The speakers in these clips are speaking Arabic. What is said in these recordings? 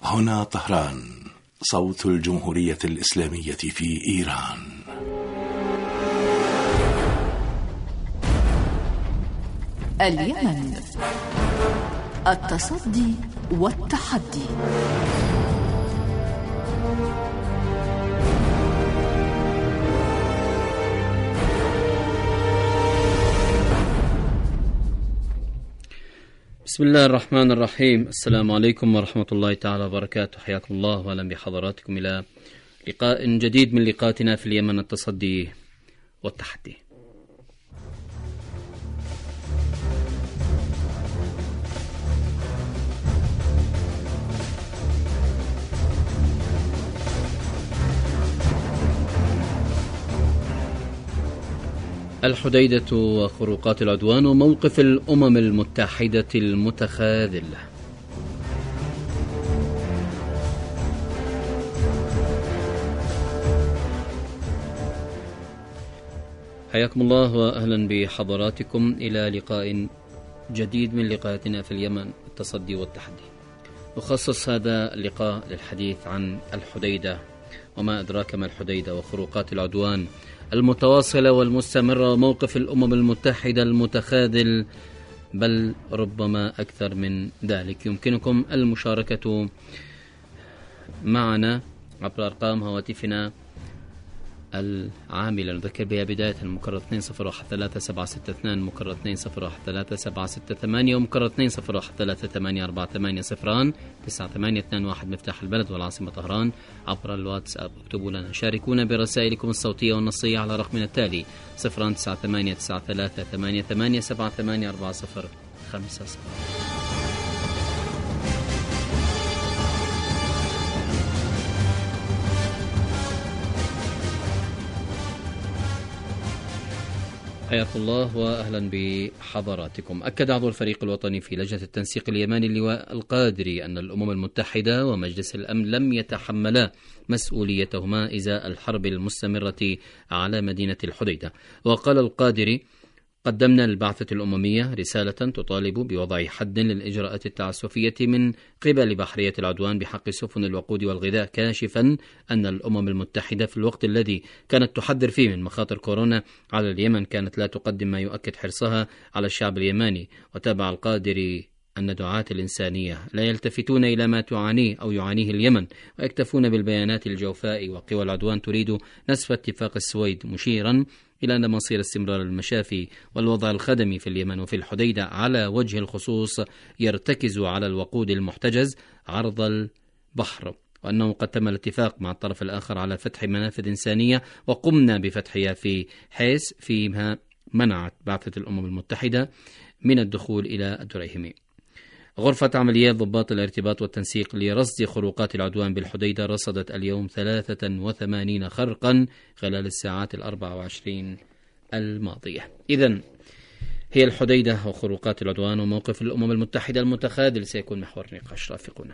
هنا طهران، صوت الجمهورية الإسلامية في إيران. اليمن، التصدي والتحدي. بسم الله الرحمن الرحيم. السلام عليكم ورحمة الله تعالى وبركاته. حياكم الله وأهلا بحضراتكم إلى لقاء جديد من لقاءاتنا في اليمن، التصدي والتحدي. الحديدة وخروقات العدوان وموقف الأمم المتحدة المتخاذل. حياكم الله وأهلا بحضراتكم إلى لقاء جديد من لقاءاتنا في اليمن، التصدي والتحدي. نخصص هذا اللقاء للحديث عن الحديدة وما أدراك ما الحديدة وخروقات العدوان المتواصلة والمستمرة وموقف الأمم المتحدة المتخاذل، بل ربما أكثر من ذلك. يمكنكم المشاركة معنا عبر أرقام هواتفنا العاملة، نذكر بها بداية مكرر 20136762 مكرر 20136768 ومكرر 20133848 9821 مفتاح البلد والعاصمة طهران. عبر الواتساب اكتبوا لنا، شاركونا برسائلكم الصوتية والنصية على رقمنا التالي 0989388784050. حياكم الله وأهلا بحضراتكم. أكد عضو الفريق الوطني في لجنة التنسيق اليماني اللواء القادري أن الأمم المتحدة ومجلس الأمن لم يتحملا مسؤوليتهما إزاء الحرب المستمرة على مدينة الحديدة. وقال القادري: قدمنا للبعثة الأممية رسالة تطالب بوضع حد للإجراءات التعسفية من قبل بحرية العدوان بحق سفن الوقود والغذاء، كاشفا أن الأمم المتحدة في الوقت الذي كانت تحذر فيه من مخاطر كورونا على اليمن كانت لا تقدم ما يؤكد حرصها على الشعب اليماني. وتابع القادري أن دعاة الإنسانية لا يلتفتون إلى ما تعانيه أو يعانيه اليمن ويكتفون بالبيانات الجوفاء، وقوى العدوان تريد نسف اتفاق السويد، مشيرا إلى أن مصير استمرار المشافي والوضع الخدمي في اليمن وفي الحديدة على وجه الخصوص يرتكز على الوقود المحتجز عرض البحر، وأنه قد تم الاتفاق مع الطرف الآخر على فتح منافذ إنسانية وقمنا بفتحها في حيث فيما منعت بعثة الأمم المتحدة من الدخول إلى الدريهمي. غرفة عمليات ضباط الارتباط والتنسيق لرصد خروقات العدوان بالحديدة رصدت اليوم 83 خرقا خلال الساعات 24 الماضية. إذن هي الحديدة وخروقات العدوان وموقف الأمم المتحدة المتخاذل سيكون محور نقاش. رافقونا.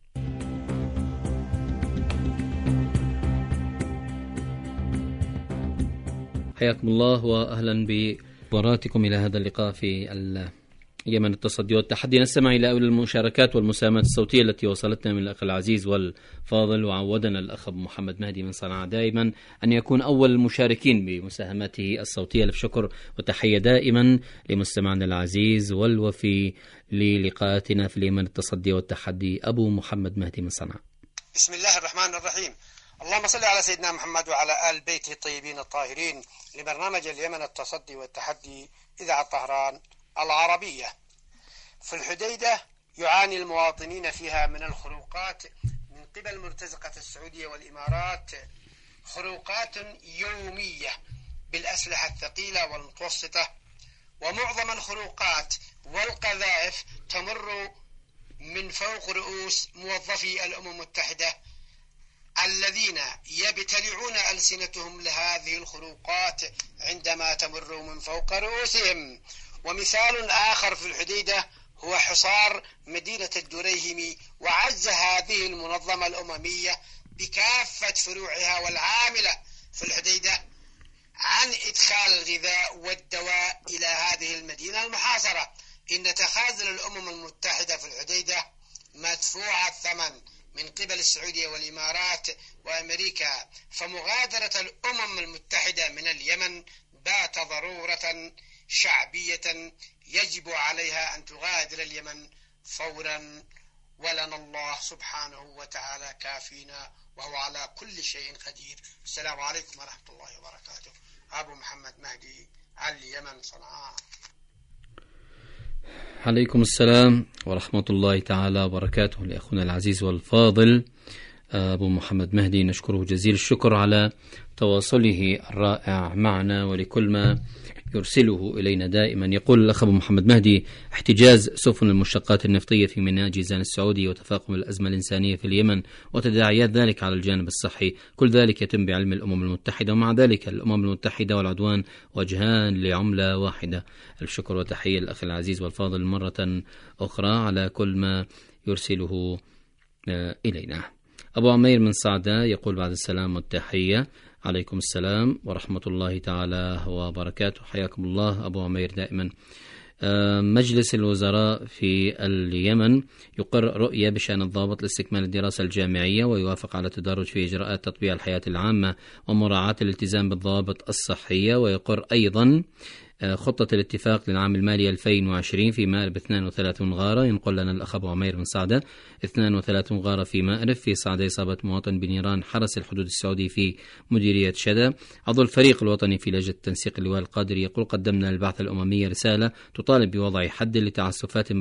حياكم الله وأهلا بحضراتكم إلى هذا اللقاء في اليمن، التصدي والتحدي. نستمع إلى أول المشاركات والمساهمات الصوتية التي وصلتنا من الأخ العزيز والفاضل، وعودنا الأخ أبو محمد مهدي من صنعاء دائما أن يكون أول المشاركين بمساهماته الصوتية. ألف شكر وتحية دائما لمستمعنا العزيز والوفي للقاءاتنا في اليمن، التصدي والتحدي، أبو محمد مهدي من صنعاء. بسم الله الرحمن الرحيم. اللهم صل على سيدنا محمد وعلى آل بيته الطيبين الطاهرين. لبرنامج اليمن، التصدي والتحدي، إذاعة طهران العربية. في الحديدة يعاني المواطنين فيها من الخروقات من قبل مرتزقة السعودية والإمارات، خروقات يومية بالأسلحة الثقيلة والمتوسطة، ومعظم الخروقات والقذائف تمر من فوق رؤوس موظفي الأمم المتحدة الذين يبتلعون ألسنتهم لهذه الخروقات عندما تمر من فوق رؤوسهم. ومثال آخر في الحديدة هو حصار مدينة الدريهمي، وعز هذه المنظمة الأممية بكافة فروعها والعاملة في الحديدة عن إدخال الغذاء والدواء إلى هذه المدينة المحاصرة. إن تخاذل الأمم المتحدة في الحديدة مدفوع الثمن من قبل السعودية والإمارات وأمريكا، فمغادرة الأمم المتحدة من اليمن بات ضرورة شعبية يجب عليها أن تغادر اليمن فورا، ولنا الله سبحانه وتعالى كافينا وهو على كل شيء قدير. السلام عليكم ورحمة الله وبركاته. أبو محمد مهدي على اليمن، صنعاء. عليكم السلام ورحمة الله تعالى وبركاته لأخونا العزيز والفاضل أبو محمد مهدي، نشكره جزيل الشكر على تواصله الرائع معنا ولكل ما يرسله إلينا دائما. يقول الأخ أبو محمد مهدي: احتجاز سفن المشتقات النفطية في ميناء جيزان السعودي وتفاقم الأزمة الإنسانية في اليمن وتداعيات ذلك على الجانب الصحي، كل ذلك يتم بعلم الأمم المتحدة، ومع ذلك الأمم المتحدة والعدوان وجهان لعملة واحدة. الشكر والتحية للأخ العزيز والفاضل مرة أخرى على كل ما يرسله إلينا. أبو عمير من صعدة يقول بعد السلام والتحية: عليكم السلام ورحمة الله تعالى وبركاته. حياكم الله أبو عمير دائما. مجلس الوزراء في اليمن يقر رؤية بشأن الضابط لاستكمال الدراسة الجامعية ويوافق على التدرج في إجراءات تطبيق الحياة العامة ومراعاة الالتزام بالضوابط الصحية، ويقر أيضا خطة الاتفاق للعام المالي 2020 في مأرب 32 غارة. ينقل لنا الأخ أبو عمير من صعدة: 32 غارة في مأرب في صعدة إصابة مواطن بنيران حرس الحدود السعودي في مديرية شدة. عضو الفريق الوطني في لجنة تنسيق اللواء القادري يقول: قدمنا للبعثة الأممية رسالة تطالب بوضع حد لتعسفات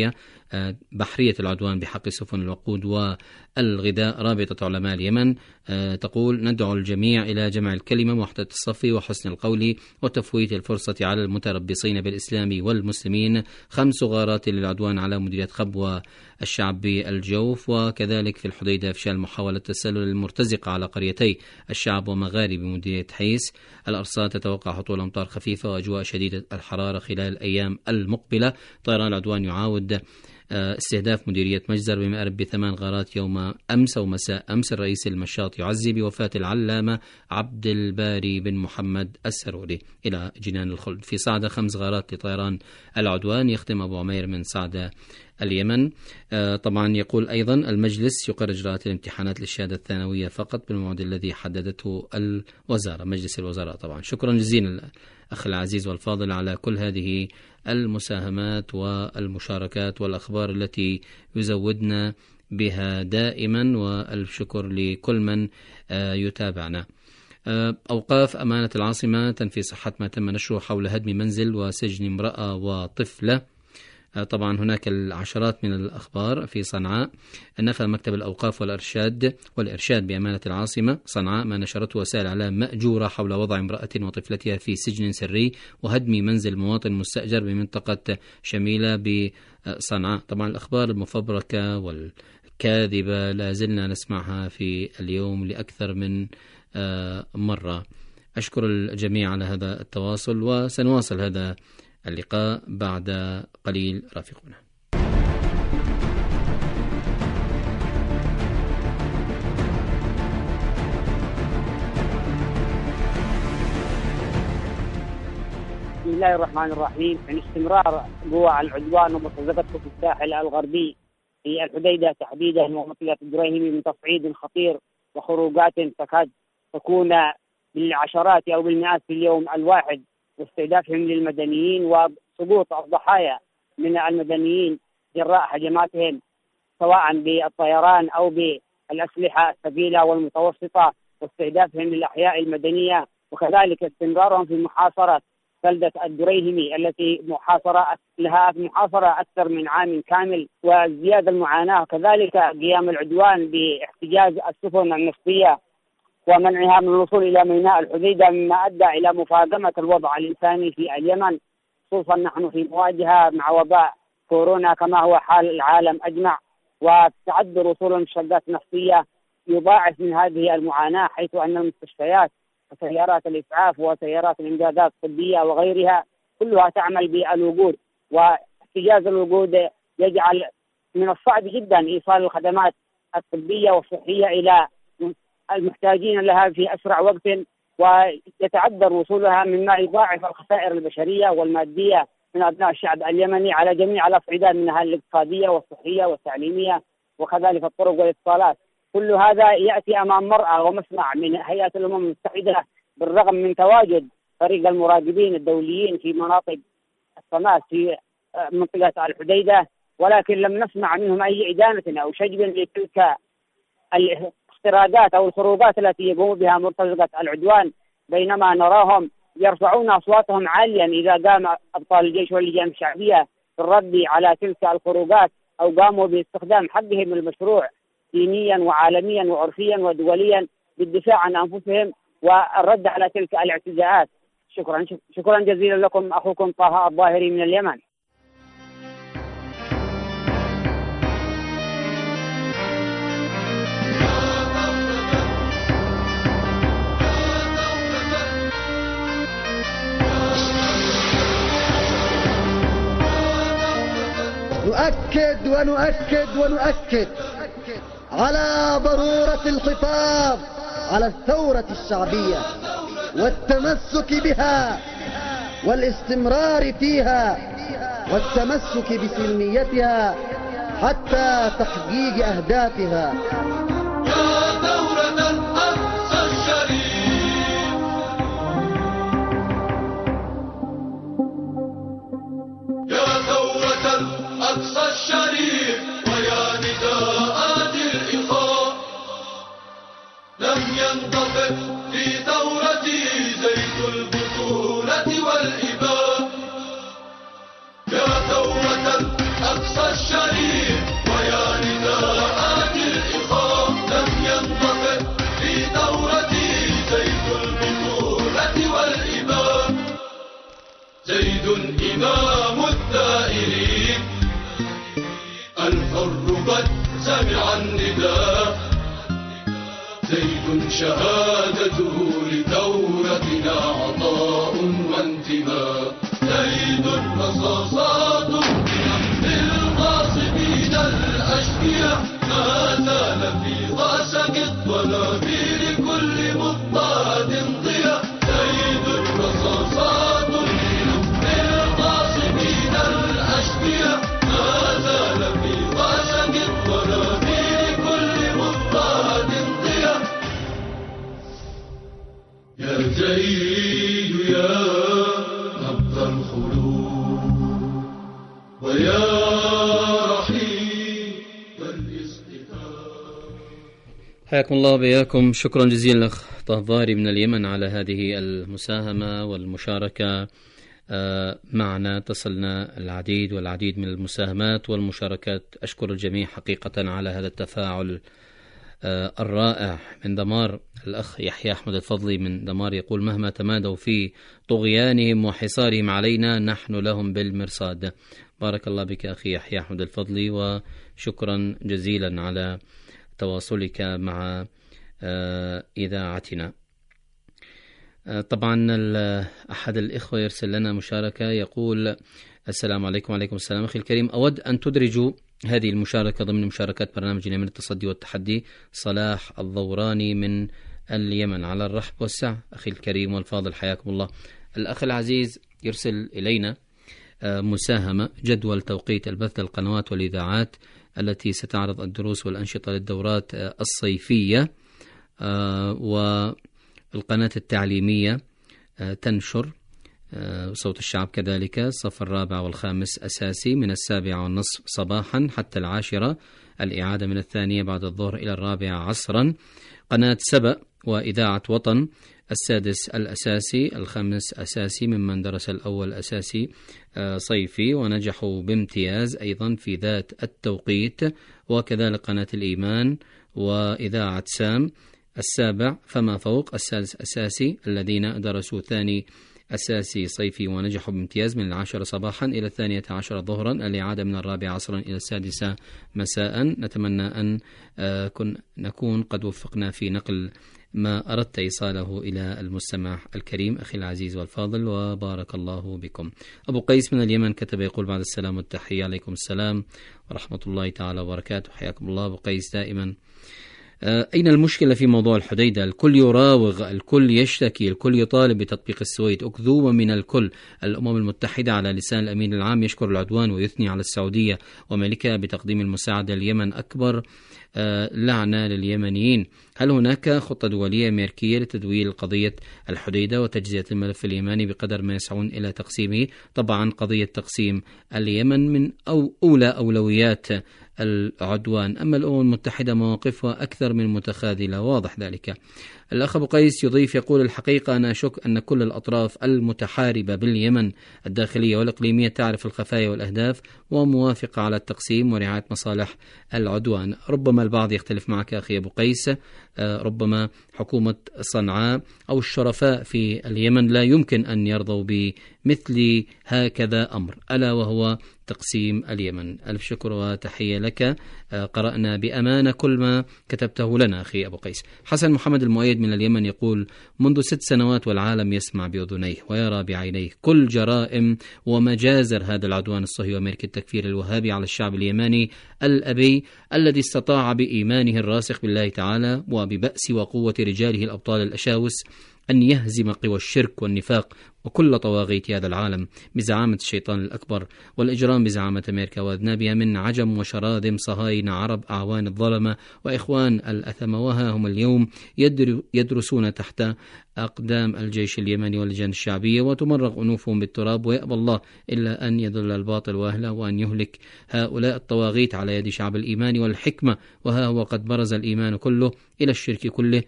بحرية العدوان بحق سفن الوقود والغذاء. رابطة علماء اليمن تقول: ندعو الجميع إلى جمع الكلمة ووحدة الصف وحسن القول وتفويت الفرصة على المتربصين بالإسلام والمسلمين. 5 غارات للعدوان على مديرية خب والشعب بالجوف، وكذلك في الحديدة أفشال محاولة التسلل المرتزقة على قريتي الشعب ومغارب مديرية حيس. الأرصاد تتوقع هطول أمطار خفيفة وأجواء شديدة الحرارة خلال الأيام المقبلة. طيران العدوان يعاود استهداف مديرية مجزر بمأرب ب8 غارات يوم أمس ومساء أمس. الرئيس المشاط يعزي بوفاة العلامة عبد الباري بن محمد السروري إلى جنان الخلد. في صعدة 5 غارات لطيران العدوان. يختم أبو عمير من صعدة اليمن. طبعا يقول أيضا: المجلس يقر إجراءات الامتحانات للشهادة الثانوية فقط بالموعد الذي حددته الوزارة، مجلس الوزراء. طبعا شكرا جزيلا أخي العزيز والفاضل على كل هذه المساهمات والمشاركات والأخبار التي يزودنا بها دائما، والشكر لكل من يتابعنا. أوقاف أمانة العاصمة تنفي صحة ما تم نشره حول هدم منزل وسجن امرأة وطفلة. طبعا هناك العشرات من الأخبار. في صنعاء نفى مكتب الأوقاف والإرشاد بأمانة العاصمة صنعاء ما نشرته وسائل إعلام مأجورة حول وضع امرأة وطفلتها في سجن سري وهدم منزل مواطن مستأجر بمنطقة شميلة بصنعاء. طبعا الأخبار المفبركة والكاذبة لا زلنا نسمعها في اليوم لأكثر من مرة. أشكر الجميع على هذا التواصل، وسنواصل هذا اللقاء بعد قليل. رافقونا. بسم الله الرحمن الرحيم. عن استمرار قوى العدوان ومرتزقته في الساحل الغربي في الحديدة تحديدا ومنطقة الدريهمي من تصعيد خطير وخروجات تكاد تكون بالعشرات أو بالمئات في اليوم الواحد، واستهدافهم للمدنيين وسقوط الضحايا من المدنيين جراء هجماتهم سواء بالطيران أو بالأسلحة الثقيلة والمتوسطة، واستهدافهم للأحياء المدنية، وكذلك استمرارهم في محاصرة بلدة الدريهمي التي لها محاصرة أكثر من عام كامل، وازدياد المعاناة، وكذلك قيام العدوان باحتجاز السفن النفطية ومنعها من الوصول إلى ميناء الحديدة، مما أدى إلى مفاقمة الوضع الإنساني في اليمن، خصوصا نحن في مواجهة مع وباء كورونا كما هو حال العالم أجمع، وتعذر وصول المشتقات النفطية يضاعف من هذه المعاناة، حيث أن المستشفيات وسيارات الإسعاف وسيارات الإمدادات الطبية وغيرها كلها تعمل بالوقود، واحتجاز الوقود يجعل من الصعب جدا إيصال الخدمات الطبية والصحية إلى المحتاجين لها في أسرع وقت، ويتعذر وصولها، مما يضاعف الخسائر البشرية والمادية من أبناء الشعب اليمني على جميع الأصعدة منها الاقتصادية والصحية والتعليمية وكذلك الطرق والاتصالات. كل هذا يأتي أمام مرأى ومسمع من هيئة الأمم المتحدة بالرغم من تواجد فريق المراقبين الدوليين في مناطق الصماس في منطقة الحديدة، ولكن لم نسمع منهم أي إدانة أو شجب لتلك الاختراقات أو الخروجات التي يقوم بها مرتزقة العدوان، بينما نراهم يرفعون أصواتهم عاليا إذا قام أبطال الجيش واللجان الشعبية بالرد على تلك الخروجات أو قاموا باستخدام حقهم المشروع دينيا وعالميا وعرفيا ودوليا بالدفاع عن أنفسهم والرد على تلك الاعتداءات. شكرا جزيلا لكم. أخوكم طه الظاهري من اليمن. نؤكد ونؤكد ونؤكد على ضرورة الحفاظ على الثورة الشعبية والتمسك بها والاستمرار فيها والتمسك بسلميتها حتى تحقيق أهدافها. يا ثورة الأقصى الشريف، يا ثورة الأقصى الشريف، ويا نداءات الإخاء، لم ينطفئ في ثورتي زيت البطولة والإباء. يا ثورة الأقصى الشريف، ويا نداءات الإخاء، لم ينطفئ في ثورتي زيت البطولة والإباء. زيد إمام الثائرين، الحر قد سمع النداء. زيد شهادته لثورتنا عطاء وانتماء. زيد رصاصات بنحر الغاصبين الأشقياء، ما زال في غاسق الضنابير كل مضطهد ضياء. زيد رصاصات بنحر الغاصبين الأشقياء، ما زال في غاسق الضنابير كل مضطهد ضياء. يا زيد يا نبض الخلود، ويا رحيم الاصطفاء. حياكم الله وبياكم. شكرا جزيلا أخ طه الظاهري من اليمن على هذه المساهمة والمشاركة معنا. تصلنا العديد من المساهمات والمشاركات. أشكر الجميع حقيقة على هذا التفاعل الرائع. من دمار الأخ يحيى أحمد الفضلي من دمار يقول: مهما تمادوا في طغيانهم وحصارهم علينا نحن لهم بالمرصاد. بارك الله بك أخي يحيى أحمد الفضلي، وشكرا جزيلا على تواصلك مع إذاعتنا. طبعا أحد الإخوة يرسل لنا مشاركة يقول: السلام عليكم. وعليكم السلام أخي الكريم، أود أن تدرجوا هذه المشاركة ضمن مشاركات برنامج اليمن التصدي والتحدي. صلاح الضوراني من اليمن. على الرحب والسعة أخي الكريم والفاضل، حياكم الله. الأخ العزيز يرسل إلينا مساهمة: جدول توقيت البث للقنوات والإذاعات التي ستعرض الدروس والأنشطة للدورات الصيفية، والقناة التعليمية تنشر صوت الشعب كذلك الصف 4 و5 أساسي من 7:30 صباحا حتى 10، الإعادة من 2 بعد الظهر إلى 4 عصرا. قناة سبأ وإذاعة وطن 6 الأساسي، 5 أساسي ممن درس الأول أساسي صيفي ونجحوا بامتياز أيضا في ذات التوقيت، وكذلك قناة الإيمان وإذاعة سام 7 فما فوق، 6 أساسي الذين درسوا ثاني أساسي صيفي ونجحوا بامتياز من 10 صباحا إلى 12 ظهرا، الإعادة من 4 عصرا إلى 6 مساء. نتمنى أن نكون قد وفقنا في نقل ما أردت إيصاله إلى المستمع الكريم أخي العزيز والفاضل، وبارك الله بكم. أبو قيس من اليمن كتب يقول: بعد السلام والتحية. عليكم السلام ورحمة الله تعالى وبركاته. حياكم الله أبو قيس دائما أين المشكلة في موضوع الحديدة؟ الكل يراوغ، الكل يشتكي، الكل يطالب بتطبيق السويد، أكذوبة من الكل. الأمم المتحدة على لسان الأمين العام يشكر العدوان ويثني على السعودية ومالكها بتقديم المساعدة لليمن. أكبر لعنة لليمنيين. هل هناك خطة دولية أمريكية لتدوير قضية الحديدة وتجزئة الملف اليمني بقدر ما يسعون إلى تقسيمه؟ طبعا قضية تقسيم اليمن من أولى أولويات العدوان، أما الأمم المتحدة مواقفها أكثر من متخاذلة، واضح ذلك. الأخ أبو قيس يضيف يقول: الحقيقة أنا أشك أن كل الأطراف المتحاربة باليمن الداخلية والإقليمية تعرف الخفايا والأهداف وموافقة على التقسيم ورعاية مصالح العدوان. ربما البعض يختلف معك أخي أبو قيس، ربما حكومة صنعاء أو الشرفاء في اليمن لا يمكن أن يرضوا بمثل هكذا أمر، ألا وهو تقسيم اليمن. ألف شكر وتحية لك، قرأنا بأمانة كل ما كتبته لنا أخي أبو قيس. حسن محمد المؤيد من اليمن يقول: منذ 6 سنوات والعالم يسمع بأذنيه ويرى بعينيه كل جرائم ومجازر هذا العدوان الصهيوني وأمريكا التكفير الوهابي على الشعب اليمني الأبي الذي استطاع بإيمانه الراسخ بالله تعالى وببأس وقوة رجاله الأبطال الأشاوس أن يهزم قوى الشرك والنفاق وكل طواغيت هذا العالم بزعامة الشيطان الأكبر، والإجرام بزعامة أمريكا وأذنابها من عجم وشراذم صهاينة عرب أعوان الظلمة وإخوان الأثمة، وها هم اليوم يدرسون تحت أقدام الجيش اليمني واللجان الشعبية وتمرغ أنوفهم بالتراب، ويأبى الله إلا أن يضل الباطل وأهله وأن يهلك هؤلاء الطواغيت على يد شعب الإيمان والحكمة. وها هو قد برز الإيمان كله إلى الشرك كله،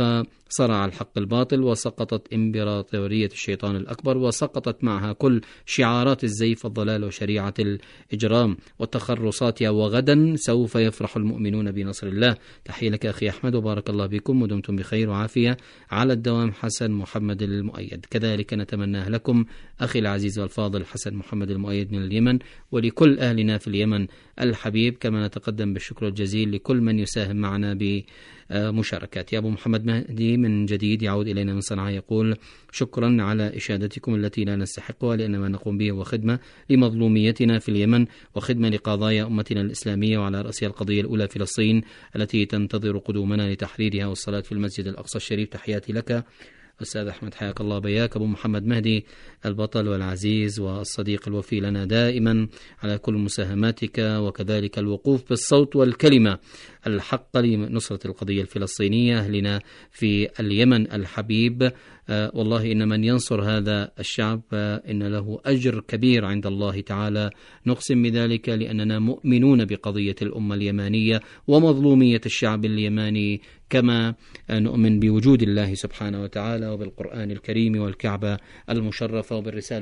فصرع الحق الباطل وسقطت إمبراطورية الشيطان الأكبر وسقطت معها كل شعارات الزيف والضلال وشريعة الإجرام وتخرصاتها، وغدا سوف يفرح المؤمنون بنصر الله. تحية لك أخي أحمد وبارك الله بكم ودمتم بخير وعافية على الدوام. حسن محمد المؤيد كذلك نتمناه لكم أخي العزيز والفاضل حسن محمد المؤيد من اليمن ولكل أهلنا في اليمن الحبيب، كما نتقدم بالشكر الجزيل لكل من يساهم معنا بمشاركات. يا أبو محمد مهدي من جديد يعود إلينا من صنعاء يقول: شكرا على إشادتكم التي لا نستحقها، لأن ما نقوم به هو خدمة لمظلوميتنا في اليمن وخدمة لقضايا أمتنا الإسلامية، وعلى رأسها القضية الأولى فلسطين التي تنتظر قدومنا لتحريرها والصلاة في المسجد الأقصى الشريف. تحياتي لك أستاذ أحمد، حياك الله بياك. أبو محمد مهدي البطل والعزيز والصديق الوفي لنا دائما على كل مساهماتك، وكذلك الوقوف بالصوت والكلمة الحق لنصرة القضية الفلسطينية أهلنا في اليمن الحبيب. والله إن من ينصر هذا الشعب إن له أجر كبير عند الله تعالى، نقسم بذلك لأننا مؤمنون بقضية الأمة اليمانية ومظلومية الشعب اليماني، كما نؤمن بوجود الله سبحانه وتعالى وبالقرآن الكريم والكعبة المشرفة وبالرسالة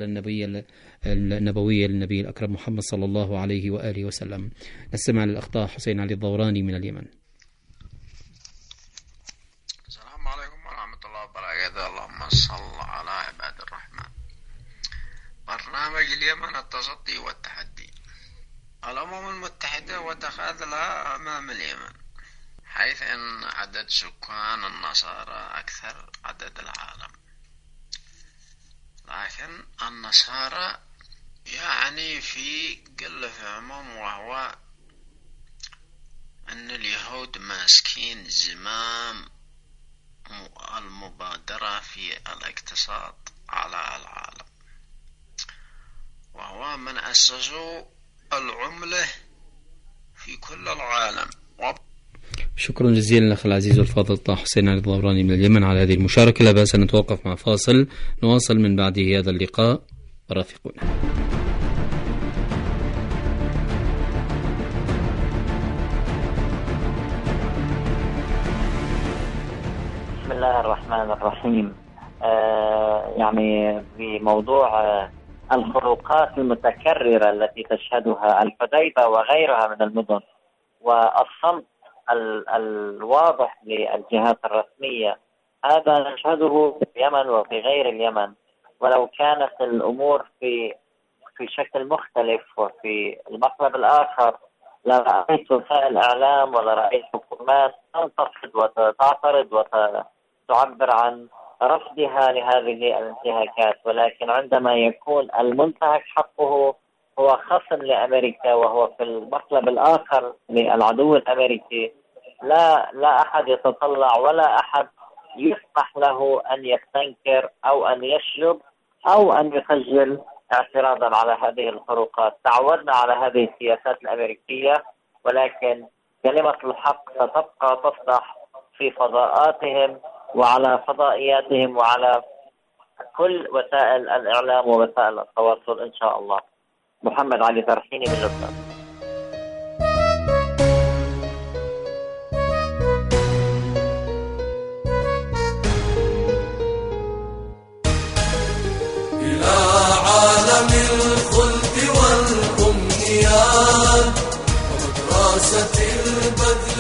النبوية للنبي الأكرم محمد صلى الله عليه وآله وسلم. نستمع للأخطاء حسين علي الضوراني من اليمن. السلام عليكم ورحمة الله وبركاته. اللهم صل على عباد الرحمن. برنامج اليمن التصدي والتحدي. الأمم المتحدة وتخاذلها أمام اليمن، حيث أن عدد سكان النصارى أكثر عدد العالم، لكن النصارى يعني في قل فهمهم، وهو أن اليهود ماسكين زمام المبادرة في الاقتصاد على العالم، وهو من أسسوا العملة في كل العالم. شكرا جزيلا أخي العزيز والفاضل طه حسين علي الضوراني من اليمن على هذه المشاركة. لا بأس أن نتوقف مع فاصل، نواصل من بعده هذا اللقاء، رافقونا. بسم الله الرحمن الرحيم. يعني في موضوع الخروقات المتكررة التي تشهدها الحديدة وغيرها من المدن والصمت الواضح للجهات الرسمية، هذا نشهده في اليمن وفي غير اليمن، ولو كانت الأمور في شكل مختلف وفي المقلب الآخر لرأيت وسائل إعلام ولا رأيت حكومات تنتقد وتعترض وتعبر عن رفضها لهذه الانتهاكات، ولكن عندما يكون المنتهك حقه هو خصم لأمريكا وهو في المقلب الآخر للعدو الأمريكي، لا أحد يتطلع ولا أحد يسمح له أن يستنكر أو أن يشجب أو أن يسجل اعتراضا على هذه الخروقات. تعودنا على هذه السياسات الأمريكية، ولكن كلمة الحق ستبقى تصدح في فضاءاتهم وعلى فضائياتهم وعلى كل وسائل الإعلام ووسائل التواصل إن شاء الله. محمد علي فرحيني من لبنان. عالم الخلد والأمنيات ومدرسة البذل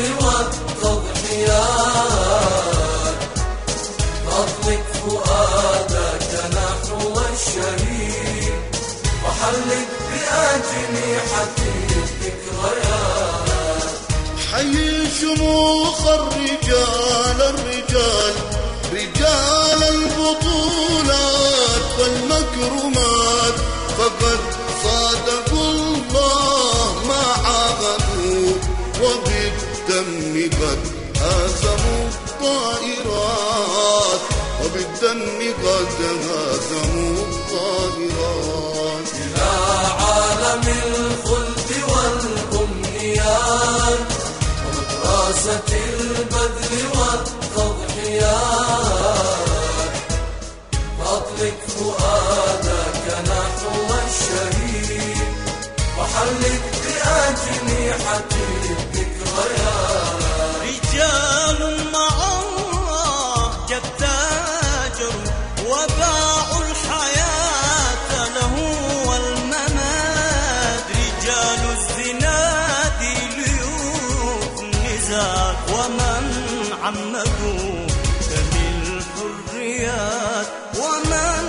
والتضحيات، أطلق فؤادك نحو الشهيد وحلق بأجنحة الذكريات. حي شموخ الرجال رجال البطولات والمكرمات، فقد صادقوا الله ما عاهدوا وبالدم قد هزموا الطائرات، وبالدم قد هزموا الطائرات. إلى عالم الخلد والأمنيات ومدرسة البذل والتضحيات، أطلق فؤادك نحو الشهيد وحلق بأجنحة الذكريات. رجال مع الله قد تاجروا وباعوا الحياة له والممات، رجال الزناد ليوث النزال ومن عمدوا دم الحريات، ومن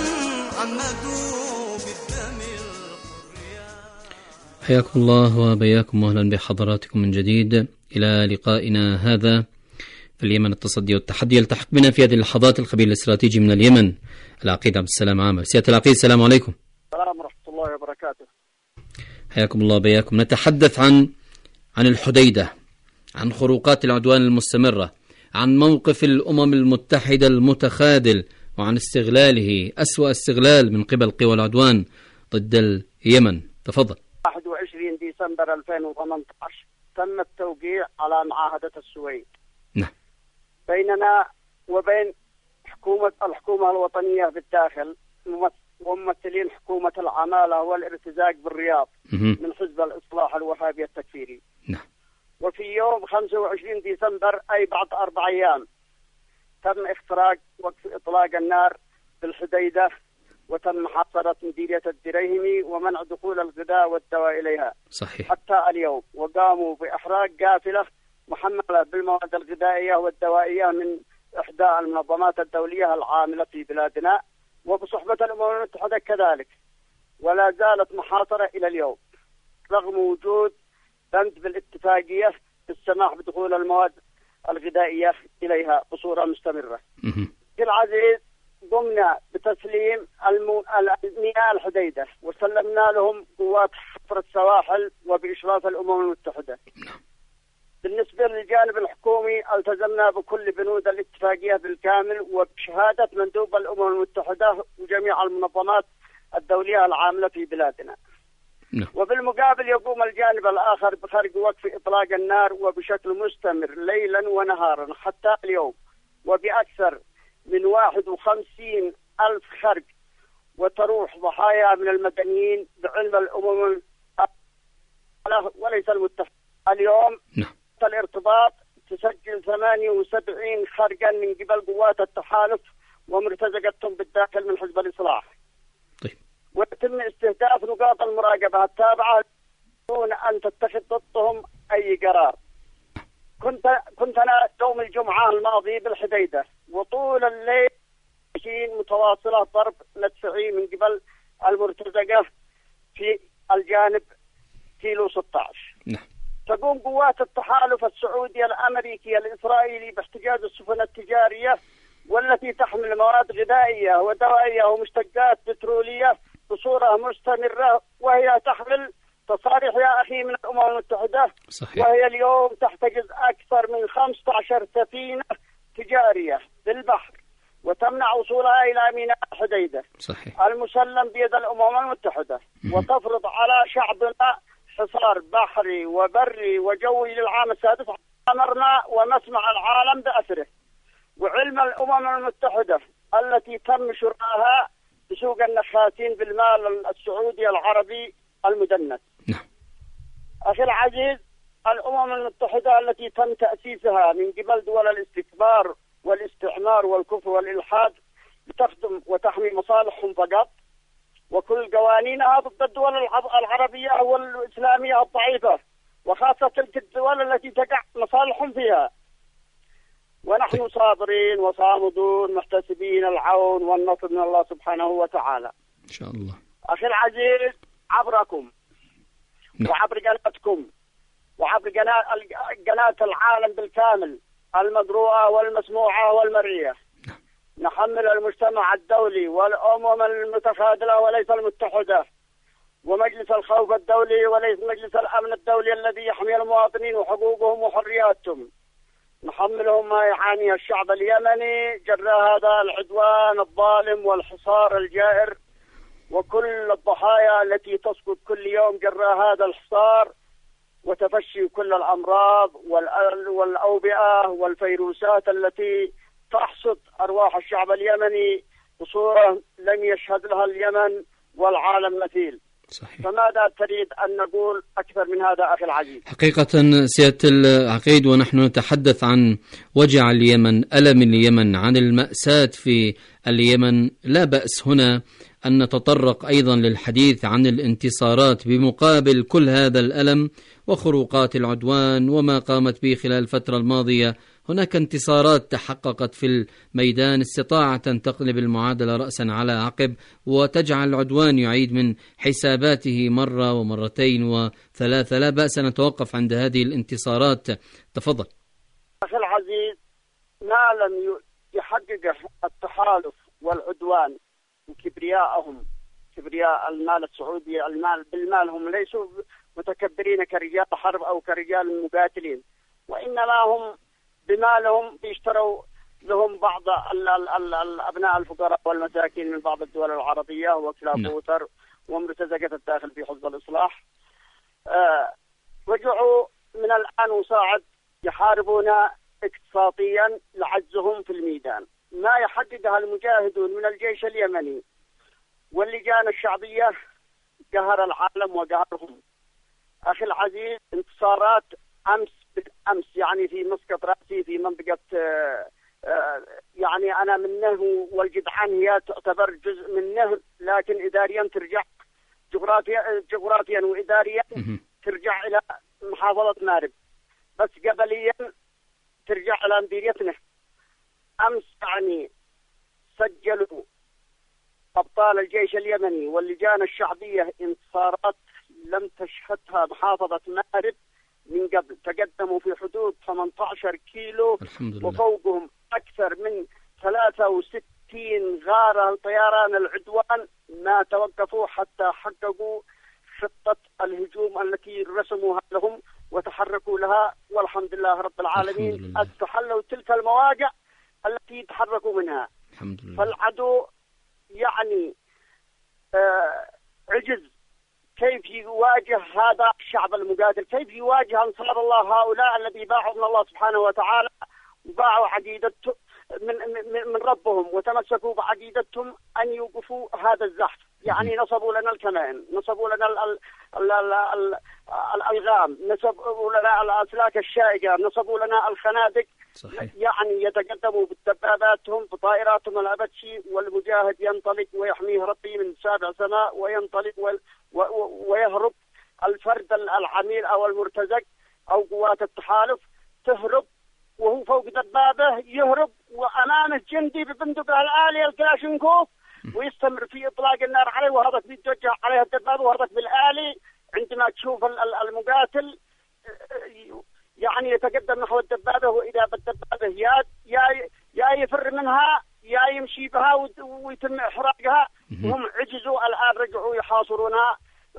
عمدوا بالدم الحريات. حياكم الله وبياكم واهلا بحضراتكم من جديد إلى لقائنا هذا في اليمن التصدي والتحدي. يلتحق بنا في هذه اللحظات الخبير الاستراتيجي من اليمن العقيد عبد السلام عامر. سيادة العقيد السلام عليكم. السلام ورحمة الله وبركاته. حياكم الله وبياكم. نتحدث عن الحديدة، عن خروقات العدوان المستمرة، عن موقف الأمم المتحدة المتخاذل، وعن استغلاله أسوأ استغلال من قبل قوى العدوان ضد اليمن. تفضل. 21 ديسمبر 2018 تم التوقيع على معاهدة السويد. نعم. بيننا وبين الحكومة الوطنية بالداخل وممثلين حكومة العمالة والارتزاق بالرياض من حزب الإصلاح الوهابي التكفيري. نعم. وفي يوم 25 ديسمبر أي بعد 4 أيام تم اختراق وقف إطلاق النار بالحديدة، وتم محاصرة مديرية الدريهمي ومنع دخول الغذاء والدواء إليها. صحيح. حتى اليوم، وقاموا بإحراق قافلة محملة بالمواد الغذائية والدوائية من إحدى المنظمات الدولية العاملة في بلادنا وبصحبة الأمم المتحدة كذلك، ولا زالت محاصرة إلى اليوم رغم وجود بند بالاتفاقية بالسماح بدخول المواد الغذائية إليها بصورة مستمرة. في العزيز قمنا بتسليم مياه الحديدة وسلمنا لهم قوات حفر السواحل وبإشراف الأمم المتحدة. بالنسبة للجانب الحكومي التزمنا بكل بنود الاتفاقية بالكامل وبشهادة مندوب الأمم المتحدة وجميع المنظمات الدولية العاملة في بلادنا. وبالمقابل يقوم الجانب الآخر بخرق وقف إطلاق النار وبشكل مستمر ليلا ونهارا حتى اليوم، وبأكثر من 51,000 خرق، وتروح ضحايا من المدنيين بعلم الأمم وليس المتحدة. اليوم الارتباط تسجل 78 خرقا من قبل قوات التحالف ومرتزقتهم بالداخل من حزب الإصلاح. ويتم استهداف نقاط المراقبة التابعة دون أن تتخذ ضدهم أي قرار. كنت أنا يوم الجمعة الماضي بالحديدة، وطول الليل متواصلة ضرب مدفعي من قبل المرتزقة في الجانب كيلو 16. تقوم قوات التحالف السعودي الأمريكي الإسرائيلي باحتجاز السفن التجارية والتي تحمل مواد غذائية ودوائية ومشتقات بترولية بصورة مستمرة، وهي تحمل تصاريح يا أخي من الأمم المتحدة. صحيح. وهي اليوم تحتجز أكثر من 15 سفينة تجارية في البحر وتمنع وصولها إلى ميناء الحديدة. صحيح. المسلم بيد الأمم المتحدة، وتفرض على شعبنا حصار بحري وبري وجوي للعام السادس على مرمى ومسمع العالم بأسره. وعلم الأمم المتحدة التي تم شرائها بسوق النخاسين بالمال السعودي العربي المدنس. أخي العزيز، الأمم المتحدة التي تم تأسيسها من قبل دول الاستكبار والاستعمار والكفر والإلحاد لتخدم وتحمي مصالحهم فقط، وكل قوانينها ضد الدول العربية والإسلامية الضعيفة، وخاصة تلك الدول التي تقع مصالحهم فيها. ونحن صابرين وصامدون محتسبين العون والنصر من الله سبحانه وتعالى إن شاء الله. أخي العزيز، عبركم وعبر قناتكم وعبر قناة العالم بالكامل المقروءة والمسموعة والمرئية، نحمل المجتمع الدولي والأمم المتخاذلة وليس المتحدة، ومجلس الخوف الدولي وليس مجلس الأمن الدولي الذي يحمي المواطنين وحقوقهم وحرياتهم، نحملهم ما يعانيه الشعب اليمني جراء هذا العدوان الظالم والحصار الجائر، وكل الضحايا التي تسقط كل يوم جراء هذا الحصار، وتفشي كل الأمراض والأوبئة والفيروسات التي تحصد أرواح الشعب اليمني بصورة لم يشهد لها اليمن والعالم مثيل. صحيح. فماذا تريد أن نقول أكثر من هذا أخي العزيز؟ حقيقة سيادة العقيد، ونحن نتحدث عن وجع اليمن، ألم اليمن، عن المأساة في اليمن، لا بأس هنا أن نتطرق أيضا للحديث عن الانتصارات بمقابل كل هذا الألم وخروقات العدوان وما قامت به خلال الفترة الماضية. هناك انتصارات تحققت في الميدان استطاعت أن تقلب المعادلة رأسا على عقب وتجعل العدوان يعيد من حساباته مرة ومرتين وثلاثة. لا بأس أن نتوقف عند هذه الانتصارات. تفضل أخي العزيز، ما لم يحقق التحالف والعدوان وكبرياءهم، كبرياء المال السعودي، بالمال هم ليسوا متكبرين كرجال حرب أو كرجال مقاتلين، وإنما هم بمالهم بيشتروا لهم بعض الأبناء الفقراء والمساكين من بعض الدول العربية وكلاب بوتر ومرتزقة الداخل في حزب الإصلاح. رجعوا من الآن وصاعد يحاربون اقتصاديا لعجزهم في الميدان. ما يحققها المجاهدون من الجيش اليمني واللجان الشعبية قهر العالم وقهرهم. أخي العزيز، انتصارات أمس يعني في مسقط رأسي في منطقة يعني أنا منه والجدعان هي تعتبر جزء منه، لكن إداريا ترجع جغرافيا وإداريا ترجع إلى محافظة مارب، بس قبليا ترجع إلى مديريتنا. أمس يعني سجلوا أبطال الجيش اليمني واللجان الشعبية انتصارات لم تشهدها محافظة مارب من قبل. تقدموا في حدود 18 كيلو وفوقهم أكثر من 63 غارة طيران العدوان ما توقفوا حتى حققوا خطة الهجوم التي رسموها لهم وتحركوا لها، والحمد لله رب العالمين استحلوا تلك المواقع التي تحركوا منها. الحمد لله. فالعدو يعني عجز كيف يواجه هذا الشعب المقاتل، كيف يواجه أنصار الله هؤلاء الذي باعوا من الله سبحانه وتعالى وباعوا عقيدته من ربهم وتمسكوا بعقيدتهم أن يوقفوا هذا الزحف. يعني نصبوا لنا الكمائن، نصبوا لنا الألغام، نصبوا لنا الأسلاك الشائقة، نصبوا لنا الخنادق. صحيح. يعني يتقدموا بدباباتهم بطائراتهم الأبتشي، والمجاهد ينطلق ويحميه ربي من سابع سماء وينطلق ويهرب. الفرد العميل أو المرتزق أو قوات التحالف تهرب وهو فوق دبابه يهرب، وأمامه جندي ببندقه الآلي الكلاشينكوف ويستمر في إطلاق النار عليه، وهذا بيتوجه عليه الدبابة وهذا بالآلي. عندما تشوف المقاتل يعني يتقدم نحو الدبابة، وإذا بالدبابة يا يفر منها يا يمشي بها ويتم إحراقها. هم عجزوا الآن، رجعوا يحاصرونها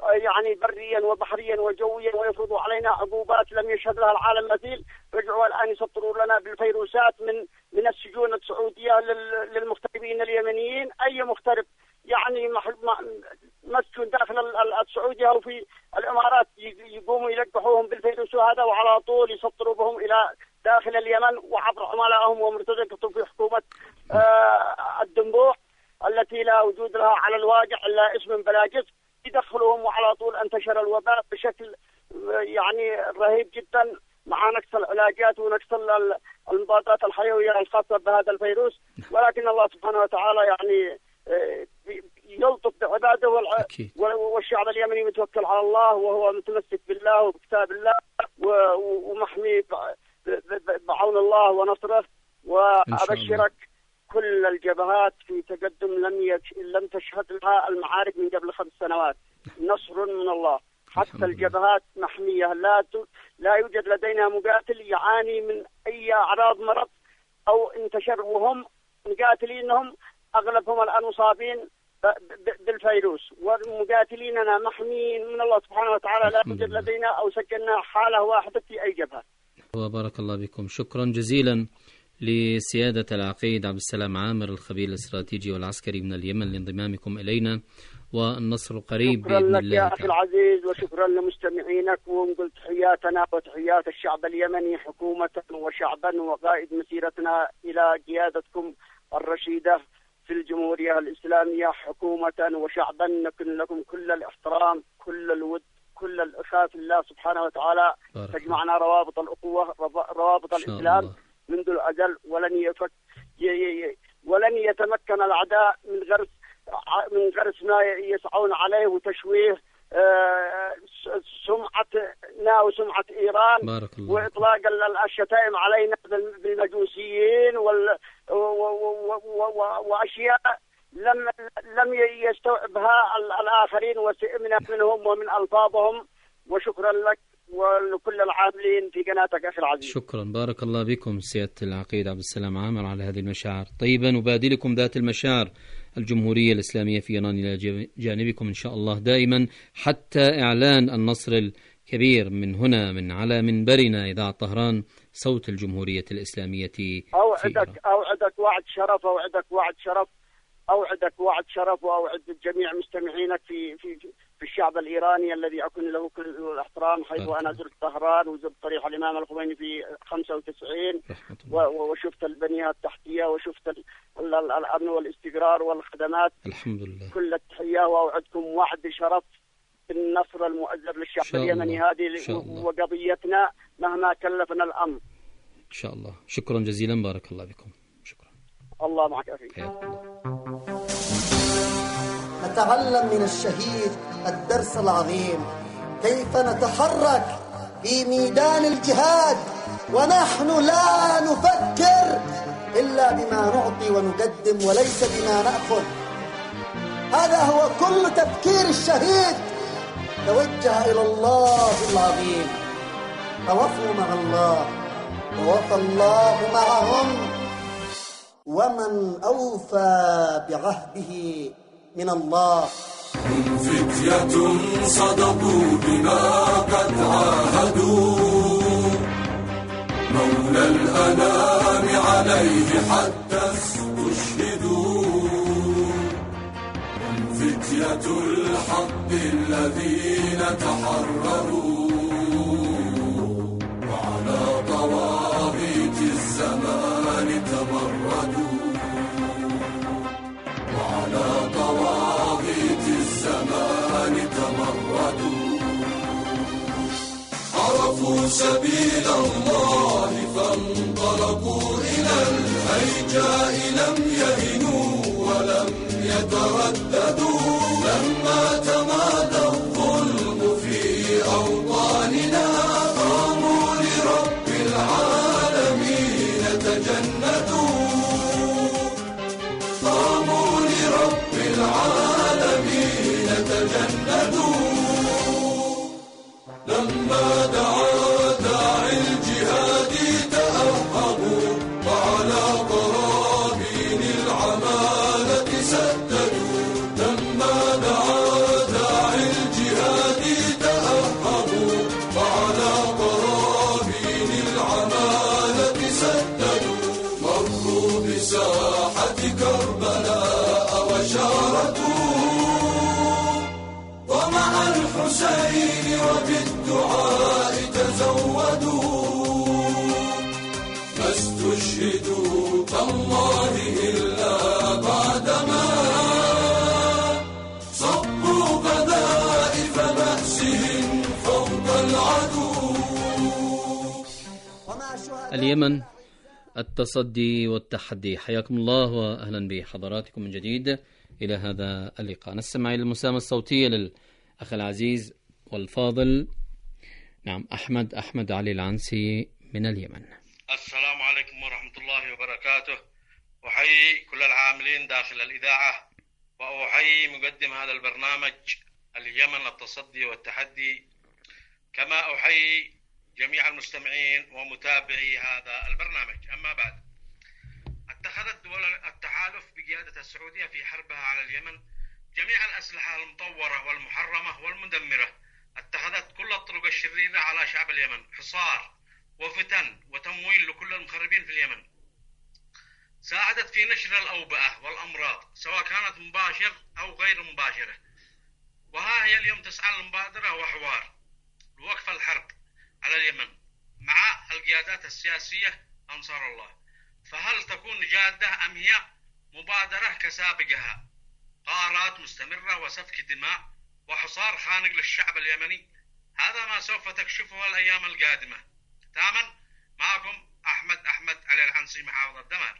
يعني بريا وبحريا وجويا، ويفرضوا علينا عقوبات لم يشهد لها العالم مثيل. رجعوا الآن يسطروا لنا بالفيروسات من السجون السعودية للمغتربين اليمنيين. أي مغترب يعني مسجون داخل السعودية أو في الإمارات يقوموا يلقحوهم بالفيروس هذا، وعلى طول يسطروا بهم إلى داخل اليمن وعبر عملائهم ومرتزقتهم في حكومة الدنبوح التي لا وجود لها على الواقع إلا اسم بلا جسم. يدخلوهم وعلى طول انتشر الوباء بشكل يعني رهيب جدا، مع نقص العلاجات ونقص المضادات الحيوية الخاصة بهذا الفيروس. ولكن الله سبحانه وتعالى يعني يلطف بعباده، والشعب اليمني متوكل على الله وهو متمسك بالله وبكتاب الله ومحمي بعون الله ونصره. وأبشرك كل الجبهات في تقدم لم تشهد لها المعارك من قبل 5 سنوات. نصر من الله. حتى الجبهات محمية، لا يوجد لدينا مقاتل يعاني من أي أعراض مرض أو انتشر، وهم مقاتلينهم أغلبهم الآن مصابين بالفيروس، ومقاتليننا محميين من الله سبحانه وتعالى. لا يوجد لدينا أو سجلنا حالة واحدة في أي جبهة. وبارك الله بكم. شكرا جزيلا لسيادة العقيد عبد السلام عامر، الخبير الاستراتيجي والعسكري من اليمن، لانضمامكم إلينا، والنصر قريب بإذن الله. شكرا لك يا أخي العزيز، وشكرا لمستمعينك، ونقول تحياتنا وتحيات الشعب اليمني حكومة وشعبا، وقائد مسيرتنا إلى قيادتكم الرشيدة في الجمهورية الإسلامية حكومة وشعبا. نكن لكم كل الاحترام، كل الود، كل الإخاء في الله سبحانه وتعالى. تجمعنا روابط الأخوة، روابط الإسلام منذ الأزل، ولن يتمكن الأعداء من غرس ما يسعون عليه وتشويه سمعتنا وسمعة إيران، وإطلاق الشتائم علينا بالمجوسيين وأشياء لم يستوعبها الآخرين، وسئمنا منهم ومن ألفاظهم. وشكرا لك ولكل العاملين في قناتك أخي العزيز. شكرا، بارك الله بكم سيادة العقيد عبد السلام عامر على هذه المشاعر. طيبا، نبادلكم ذات المشاعر الجمهورية الإسلامية في إيران إلى جانبكم إن شاء الله دائما، حتى إعلان النصر الكبير من هنا من على منبرنا إذاعة طهران، صوت الجمهورية الإسلامية في إيران. أوعدك وعد شرف، أوعدك وعد شرف، وأوعد جميع مستمعينك في الشعب الإيراني الذي أكون له كل الاحترام، حيث أنا زرت طهران وزرت طريق الإمام الخميني في 95 وشفت البنية التحتية وشفت الأمن والاستقرار والخدمات. الحمد لله. كل التحية، وأوعدكم وعد شرف بالنصر المؤزر للشعب اليمني. هذه وقضيتنا مهما كلفنا الأمر إن شاء الله. شكرا جزيلا، بارك الله بكم. شكرا. الله معك أخي. نتعلم من الشهيد الدرس العظيم، كيف نتحرك في ميدان الجهاد ونحن لا نفكر إلا بما نعطي ونقدم وليس بما نأخذ. هذا هو كل تفكير الشهيد. توجه إلى الله العظيم، توفوا مع الله ووفى الله معهم، ومن أوفى بعهده من الله. هم فتية صدقوا بما قد عاهدوا، مولى الأنام عليه حتى استشهدوا. هم فتية الحق الذين تحرروا، وعلى طواغيت الزمان تمردوا، وعلى طواغيت الزمان تمردوا. عرفوا سبيل الله فانطلقوا إلى الهيجاء، لم يهنوا ولم يترددوا. لما تمادى الظلم في أوطاننا، قاموا لرب العالمين تجندوا، قاموا لرب العالمين تجندوا. لما دعا داعي الجهاد تأهبوا، وعلى قرابين العمالة سددوا. لما بساحة كربلاء وشاركوا ومع الحسين وبالدعاء تزودوا ما استشهدوا تالله إلا بعدما صبوا قذائف بأسهم فوق العدو. اليمن، التصدي والتحدي. حياكم الله وأهلا بحضراتكم من جديد إلى هذا اللقاء. نستمع إلى المساهمة الصوتية للأخ العزيز والفاضل نعم أحمد علي العنسي من اليمن. السلام عليكم ورحمة الله وبركاته. أحيي كل العاملين داخل الإذاعة وأحيي مقدم هذا البرنامج اليمن التصدي والتحدي، كما أحيي جميع المستمعين ومتابعي هذا البرنامج. أما بعد، اتخذت دول التحالف بقيادة السعودية في حربها على اليمن جميع الأسلحة المطورة والمحرمة والمدمرة، اتخذت كل الطرق الشريرة على شعب اليمن، حصار وفتن وتمويل لكل المخربين في اليمن. ساعدت في نشر الأوبئة والأمراض سواء كانت مباشر أو غير مباشرة، وها هي اليوم تسعى المبادرة وحوار لوقف الحرب على اليمن مع القيادات السياسية أنصار الله. فهل تكون جادة أم هي مبادرة كسابقها، غارات مستمرة وسفك دماء وحصار خانق للشعب اليمني؟ هذا ما سوف تكشفه الأيام القادمة. تاماً معكم أحمد علي العنسي، محافظ الدمار.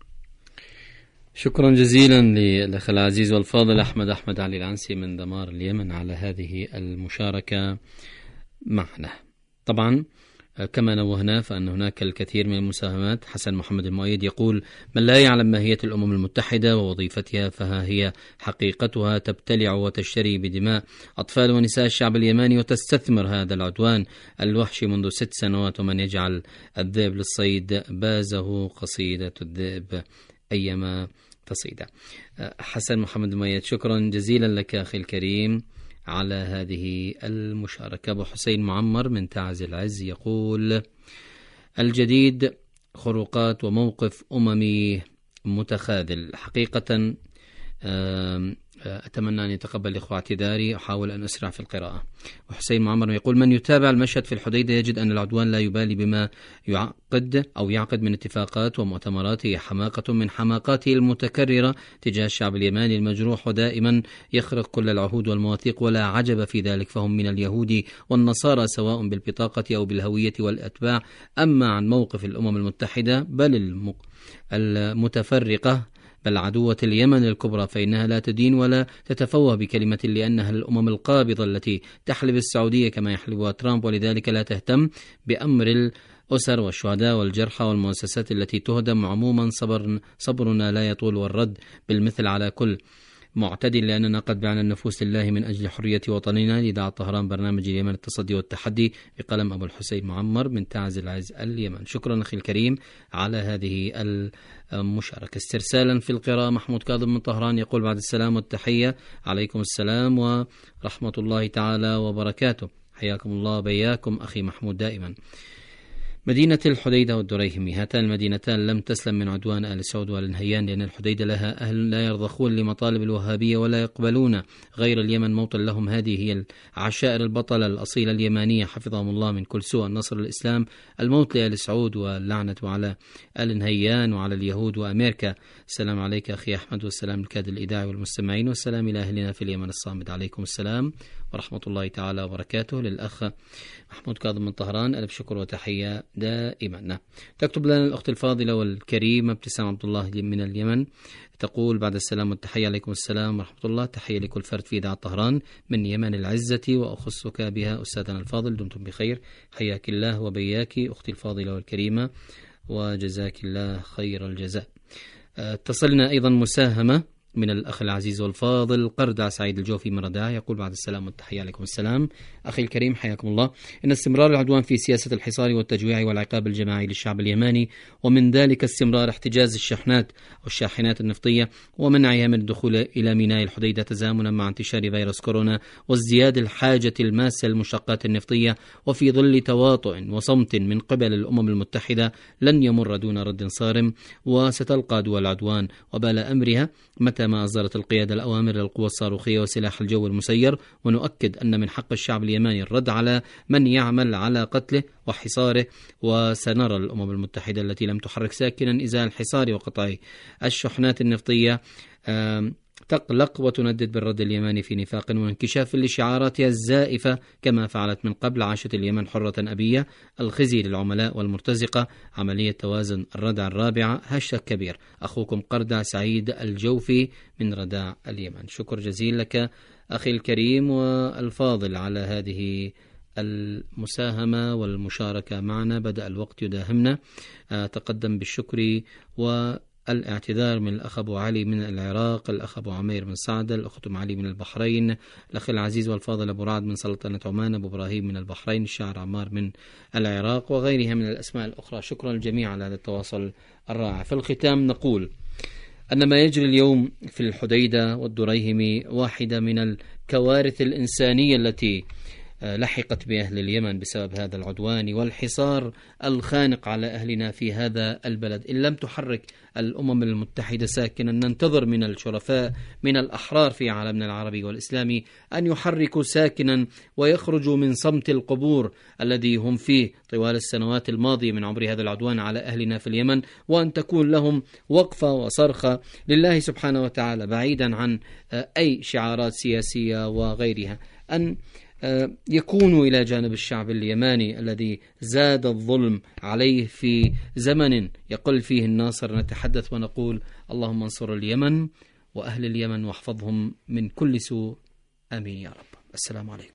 شكرا جزيلا للأخ العزيز والفاضل أحمد علي العنسي من دمار اليمن على هذه المشاركة معنا. طبعا كما نوهنا فأن هناك الكثير من المساهمات. حسن محمد المؤيد يقول: من لا يعلم ماهية الأمم المتحدة ووظيفتها فها هي حقيقتها تبتلع وتشتري بدماء أطفال ونساء الشعب اليماني وتستثمر هذا العدوان الوحشي منذ 6 سنوات، ومن يجعل الذئب للصيد بازه قصيدة الذئب أيما تصيد. حسن محمد المؤيد، شكرا جزيلا لك أخي الكريم على هذه المشاركة. أبو حسين معمر من تعز العز يقول: الجديد خروقات وموقف أممي متخاذل حقيقة. أتمنى أن يتقبل الإخوة اعتذاري، أحاول أن أسرع في القراءة. وحسين معمر يقول: من يتابع المشهد في الحديدة يجد أن العدوان لا يبالي بما يعقد من اتفاقات ومؤتمرات، هي حماقة من حماقاته المتكررة تجاه الشعب اليماني المجروح، ودائما يخرق كل العهود والمواثيق، ولا عجب في ذلك، فهم من اليهود والنصارى سواء بالبطاقة أو بالهوية والأتباع. أما عن موقف الأمم المتحدة بل المتفرقة بل عدوة اليمن الكبرى، فإنها لا تدين ولا تتفوه بكلمة، لأنها الأمم القابضة التي تحلب السعودية كما يحلبها ترامب، ولذلك لا تهتم بأمر الأسر والشهداء والجرحى والمؤسسات التي تهدم. عموما صبرنا لا يطول، والرد بالمثل على كل معتدل، لأننا قد بعنا النفوس لله من أجل حرية وطننا. لإذاعة طهران، برنامج اليمن التصدي والتحدي، بقلم أبو الحسين معمر من تعز العز اليمن. شكرا أخي الكريم على هذه المشاركة. استرسالا في القراءة، محمود كاظم من طهران يقول: بعد السلام والتحية، عليكم السلام ورحمة الله تعالى وبركاته. حياكم الله بياكم أخي محمود دائما. مدينة الحديدة والدريهمي، هاتان المدينتان لم تسلم من عدوان آل سعود وآل نهيان، لأن الحديدة لها أهل لا يرضخون لمطالب الوهابية ولا يقبلون غير اليمن موطن لهم. هذه هي العشائر البطلة الأصيلة اليمانية حفظهم الله من كل سوء. النصر الإسلام، الموت لآل سعود، واللعنة على آل نهيان وعلى اليهود وأمريكا. السلام عليك أخي أحمد، والسلام للكادر الإذاعي والمستمعين، والسلام إلى أهلنا في اليمن الصامد. عليكم السلام ورحمة الله تعالى وبركاته. للأخ محمود كاظم من طهران ألف شكر وتحية دائما. تكتب لنا الأخت الفاضلة والكريمة ابتسام عبد الله من اليمن، تقول: بعد السلام والتحية، عليكم السلام ورحمة الله. تحية لكل فرد في إذاعة طهران من يمن العزة، وأخصك بها أستاذنا الفاضل. دمتم بخير، حياك الله وبياك أختي الفاضلة والكريمة، وجزاك الله خير الجزاء. اتصلنا أيضا مساهمة من الأخ العزيز والفاضل قردع سعيد الجوفي من رداع، يقول بعد السلام والتحية عليكم السلام. أخي الكريم حياكم الله. إن استمرار العدوان في سياسة الحصار والتجويع والعقاب الجماعي للشعب اليماني، ومن ذلك استمرار احتجاز الشحنات والشاحنات النفطية ومنعها من الدخول إلى ميناء الحديدة تزامنا مع انتشار فيروس كورونا وازدياد الحاجة الماسة للمشتقات النفطية، وفي ظل تواطؤ وصمت من قبل الأمم المتحدة، لن يمر دون رد صارم، وستلقى دول العدوان وبال أمرها متى ما أصدرت القيادة الأوامر للقوى الصاروخية وسلاح الجو المسير. ونؤكد أن من حق الشعب اليماني الرد على من يعمل على قتله وحصاره، وسنرى الأمم المتحدة التي لم تحرك ساكنا إزاء الحصار وقطع الشحنات النفطية تقلق وتندد بالرد اليماني في نفاق وانكشاف لشعاراتها الزائفة كما فعلت من قبل. عاشت اليمن حرة أبية، الخزي للعملاء والمرتزقة، عملية توازن الردع الرابعة. هاشتاج كبير. أخوكم قردع سعيد الجوفي من رداع اليمن. شكر جزيل لك أخي الكريم والفاضل على هذه المساهمة والمشاركة معنا. بدأ الوقت يداهمنا. تقدم بالشكر والاعتذار من الأخ أبو علي من العراق، الأخ أبو عمير من سعدة، الأخت أم علي من البحرين، الأخ العزيز والفاضل أبو رعد من سلطنة عمان، أبو إبراهيم من البحرين، الشاعر عمار من العراق، وغيرها من الأسماء الأخرى. شكرا للجميع على هذا التواصل الرائع. في الختام نقول أن ما يجري اليوم في الحديدة والدريهم واحدة من الكوارث الإنسانية التي لحقت بأهل اليمن بسبب هذا العدوان والحصار الخانق على أهلنا في هذا البلد. إن لم تحرك الأمم المتحدة ساكنا، ننتظر من الشرفاء من الأحرار في عالمنا العربي والإسلامي أن يحركوا ساكنا ويخرجوا من صمت القبور الذي هم فيه طوال السنوات الماضية من عمر هذا العدوان على أهلنا في اليمن، وأن تكون لهم وقفة وصرخة لله سبحانه وتعالى بعيدا عن أي شعارات سياسية وغيرها، أن يكونوا إلى جانب الشعب اليماني الذي زاد الظلم عليه في زمن يقل فيه الناصر. نتحدث ونقول اللهم انصر اليمن وأهل اليمن واحفظهم من كل سوء، آمين يا رب. السلام عليكم.